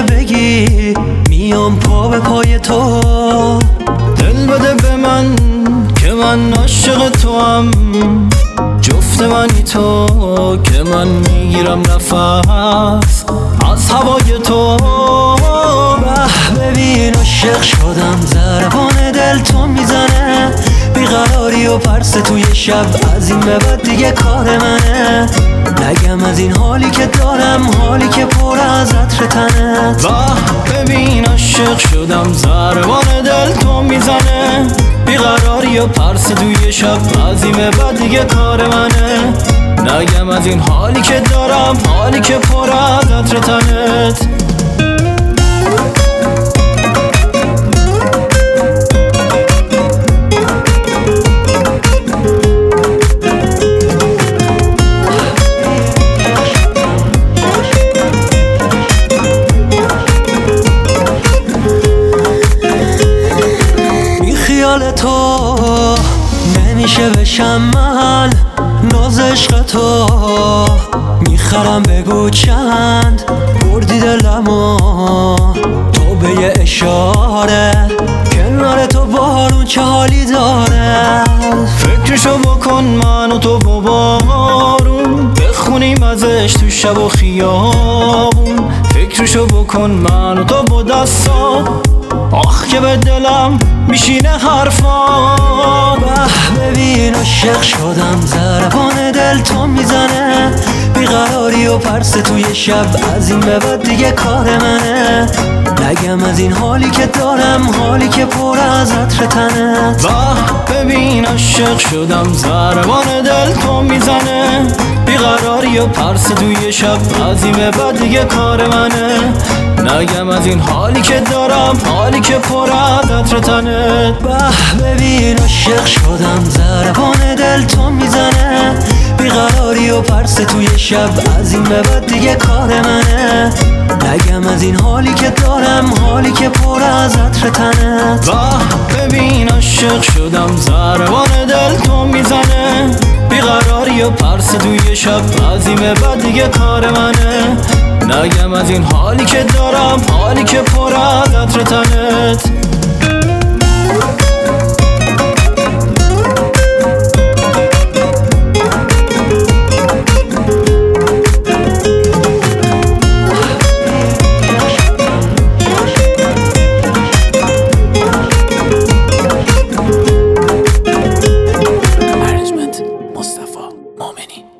که بگی میام پا به پای تو. دل بده به من که من عاشق تو هم، جفت منی تو که من میگیرم نفس از هوای تو. ببین عاشق شدم، ضربان دل تو میزنه، بیقراری و پرس توی شب، از این به بعد دیگه کار منه. نگم از این حالی که دارم، حالی که پر از عطر تنت. ببین عاشق شدم، ضربان دل تو میزنه، بیقراری و پرس توی شب، از این به بعد دیگه کار منه. نگم از این حالی که دارم، حالی که پر از عطر تنت. خیال تو نمیشه بشم من، ناز عشق تو میخرم، بگو چند بردی دلمو تو به یه اشاره. کنار تو بارون چه حالی داره، فکرشو بکن من و تو با بارون، بخونیم ازش تو شب و خیابون. فکرشو بکن من و تو با دستا، آخ که به دلم میشینه حرفا. ببین عاشق شدم، ضربان دل تو میزنه، بیقراری و پرس توی شب، از این به بعد دیگه کار منه. نگم از این حالی که دارم، حالی که پر از عطر تنت. ببین عاشق شدم، ضربان دل تو میزنه، بیقراری و پرس توی شب، از این به بعد دیگه کار منه. نگم از این حالی که دارم، حالی که پر از عطر تنت. ببین عاشق شدم، ضربان دل تو میزنه، بیقراری و پرس توی شب، از این به بعد دیگه کار منه. نگم از این حالی که دارم، حالی که پر از عطر تنت. ببین عاشق شدم، ضربان دل تو میزنه، بیقراری و پرس توی شب، از این به بعد دیگه کار منه. نگم از این حالی که دارم، حالی که پر از عطر تنت. مصطفی مومنی.